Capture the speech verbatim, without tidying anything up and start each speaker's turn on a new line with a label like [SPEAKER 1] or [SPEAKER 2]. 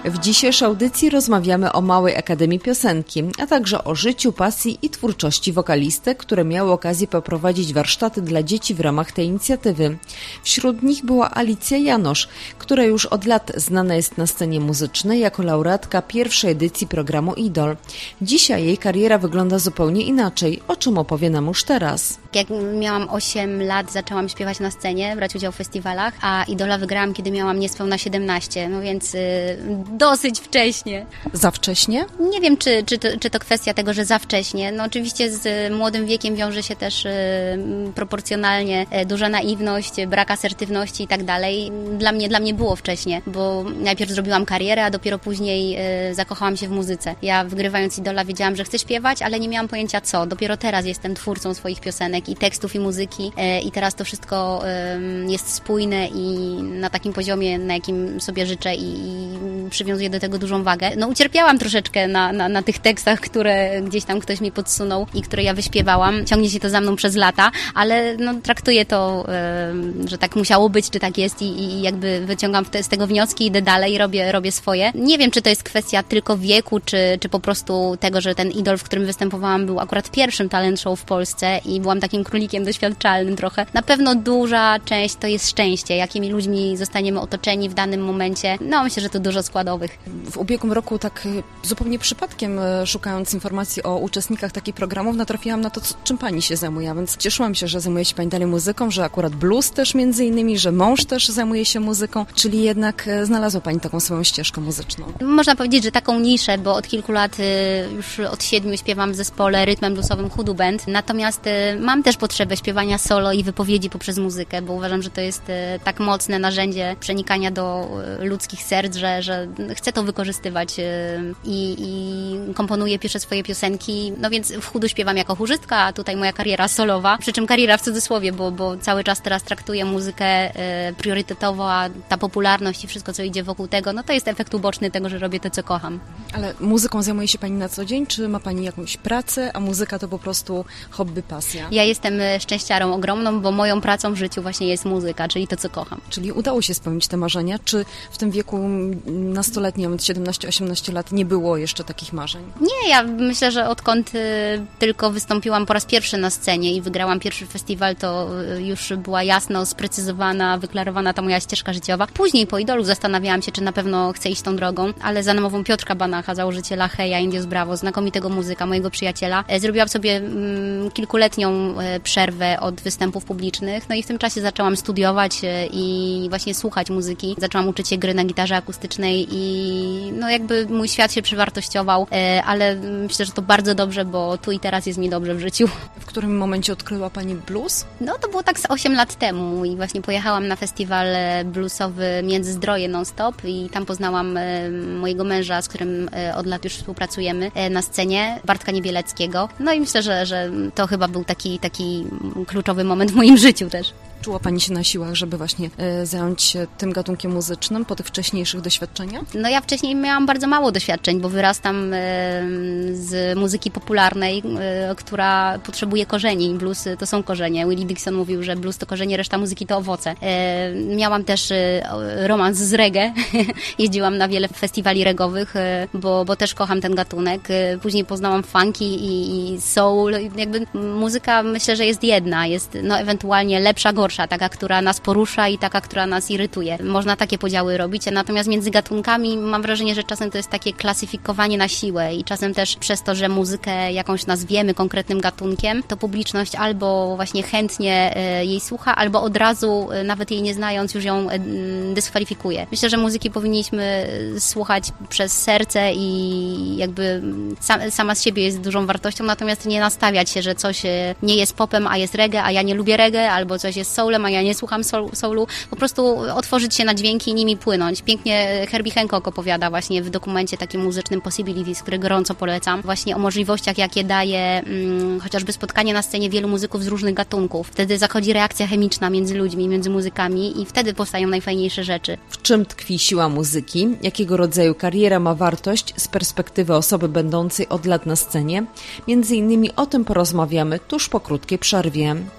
[SPEAKER 1] W dzisiejszej audycji rozmawiamy o Małej Akademii Piosenki, a także o życiu, pasji i twórczości wokalistek, które miały okazję poprowadzić warsztaty dla dzieci w ramach tej inicjatywy. Wśród nich była Alicja Janosz, która już od lat znana jest na scenie muzycznej jako laureatka pierwszej edycji programu Idol. Dzisiaj jej kariera wygląda zupełnie inaczej, o czym opowie nam już teraz.
[SPEAKER 2] Jak miałam osiem lat, zaczęłam śpiewać na scenie, brać udział w festiwalach, a Idola wygrałam, kiedy miałam niespełna siedemnaście, no więc yy, dosyć wcześnie.
[SPEAKER 1] Za wcześnie?
[SPEAKER 2] Nie wiem, czy, czy, to, czy to kwestia tego, że za wcześnie. No oczywiście z młodym wiekiem wiąże się też yy, proporcjonalnie yy, duża naiwność, brak asertywności i tak dalej. Dla mnie, dla mnie było wcześnie, bo najpierw zrobiłam karierę, a dopiero później yy, zakochałam się w muzyce. Ja wygrywając Idola wiedziałam, że chcę śpiewać, ale nie miałam pojęcia co. Dopiero teraz jestem twórcą swoich piosenek i tekstów, i muzyki yy, i teraz to wszystko yy, jest spójne i na takim poziomie, na jakim sobie życzę i, i przywiązuję do tego dużą wagę. No ucierpiałam troszeczkę na, na, na tych tekstach, które gdzieś tam ktoś mi podsunął i które ja wyśpiewałam. Ciągnie się to za mną przez lata, ale no, traktuję to, yy, że tak musiało być, czy tak jest i, i jakby wyciągam te, z tego wnioski, idę dalej, robię, robię swoje. Nie wiem, czy to jest kwestia tylko wieku, czy, czy po prostu tego, że ten Idol, w którym występowałam, był akurat pierwszym talent show w Polsce i byłam takim królikiem doświadczalnym trochę. Na pewno duża część to jest szczęście, jakimi ludźmi zostaniemy otoczeni w danym momencie. No myślę, że to dużo składowych.
[SPEAKER 1] W ubiegłym roku tak zupełnie przypadkiem, szukając informacji o uczestnikach takich programów, natrafiłam na to, czym pani się zajmuje, więc cieszyłam się, że zajmuje się pani dalej muzyką, że akurat blues też między innymi, że mąż też zajmuje się muzyką, czyli jednak znalazła pani taką swoją ścieżkę muzyczną.
[SPEAKER 2] Można powiedzieć, że taką niszę, bo od kilku lat, już od siedmiu śpiewam w zespole rytmem bluesowym Hoodoo Band, natomiast mam też potrzebę śpiewania solo i wypowiedzi poprzez muzykę, bo uważam, że to jest tak mocne narzędzie przenikania do ludzkich serc, że, że chcę to wykorzystywać i, i komponuję, piszę swoje piosenki, no więc w Hoodoo śpiewam jako chórzystka, a tutaj moja kariera solowa, przy czym kariera w cudzysłowie, bo, bo cały czas teraz traktuję muzykę priorytetowo, a ta popularność i wszystko, co idzie wokół tego, no to jest efekt uboczny tego, że robię to, co kocham.
[SPEAKER 1] Ale muzyką zajmuje się pani na co dzień, czy ma pani jakąś pracę, a muzyka to po prostu hobby, pasja?
[SPEAKER 2] Ja jestem szczęściarą ogromną, bo moją pracą w życiu właśnie jest muzyka, czyli to, co kocham.
[SPEAKER 1] Czyli udało się spełnić te marzenia, czy w tym wieku nastoletnim, siedemnaście osiemnaście lat, nie było jeszcze takich marzeń?
[SPEAKER 2] Nie, ja myślę, że odkąd y, tylko wystąpiłam po raz pierwszy na scenie i wygrałam pierwszy festiwal, to y, już była jasno sprecyzowana, wyklarowana ta moja ścieżka życiowa. Później po Idolu zastanawiałam się, czy na pewno chcę iść tą drogą, ale za namową Piotrka Banacha, założyciela Heja, Indios Bravo, znakomitego muzyka, mojego przyjaciela, y, zrobiłam sobie y, kilkuletnią y, przerwę od występów publicznych, no i w tym czasie zaczęłam studiować y, i właśnie słuchać muzyki. Zaczęłam uczyć się gry na gitarze akustycznej i no jakby mój świat się przewartościował, ale myślę, że to bardzo dobrze, bo tu i teraz jest mi dobrze w życiu.
[SPEAKER 1] W którym momencie odkryła pani blues?
[SPEAKER 2] No to było tak z osiem lat temu i właśnie pojechałam na festiwal bluesowy Międzyzdroje non-stop i tam poznałam mojego męża, z którym od lat już współpracujemy na scenie, Bartka Niebieleckiego. No i myślę, że, że to chyba był taki, taki kluczowy moment w moim życiu też.
[SPEAKER 1] Czuła pani się na siłach, żeby właśnie e, zająć się tym gatunkiem muzycznym po tych wcześniejszych doświadczeniach?
[SPEAKER 2] No ja wcześniej miałam bardzo mało doświadczeń, bo wyrastam e, z muzyki popularnej, e, która potrzebuje korzeni. Blues to są korzenie. Willie Dixon mówił, że blues to korzenie, reszta muzyki to owoce. E, miałam też e, romans z reggae. Jeździłam na wiele festiwali reggowych, e, bo, bo też kocham ten gatunek. E, później poznałam funky i, i soul. Jakby muzyka myślę, że jest jedna. Jest no ewentualnie lepsza, gorsza. Taka, która nas porusza i taka, która nas irytuje. Można takie podziały robić, natomiast między gatunkami mam wrażenie, że czasem to jest takie klasyfikowanie na siłę i czasem też przez to, że muzykę jakąś nazwiemy konkretnym gatunkiem, to publiczność albo właśnie chętnie jej słucha, albo od razu, nawet jej nie znając, już ją dyskwalifikuje. Myślę, że muzyki powinniśmy słuchać przez serce i jakby sama z siebie jest dużą wartością, natomiast nie nastawiać się, że coś nie jest popem, a jest reggae, a ja nie lubię reggae, albo coś jest soulem, a ja nie słucham soul, soulu. Po prostu otworzyć się na dźwięki i nimi płynąć. Pięknie Herbie Hancock opowiada właśnie w dokumencie takim muzycznym Possibilities, który gorąco polecam, właśnie o możliwościach, jakie daje mm, chociażby spotkanie na scenie wielu muzyków z różnych gatunków. Wtedy zachodzi reakcja chemiczna między ludźmi, między muzykami i wtedy powstają najfajniejsze rzeczy.
[SPEAKER 1] W czym tkwi siła muzyki? Jakiego rodzaju kariera ma wartość z perspektywy osoby będącej od lat na scenie? Między innymi o tym porozmawiamy tuż po krótkiej przerwie.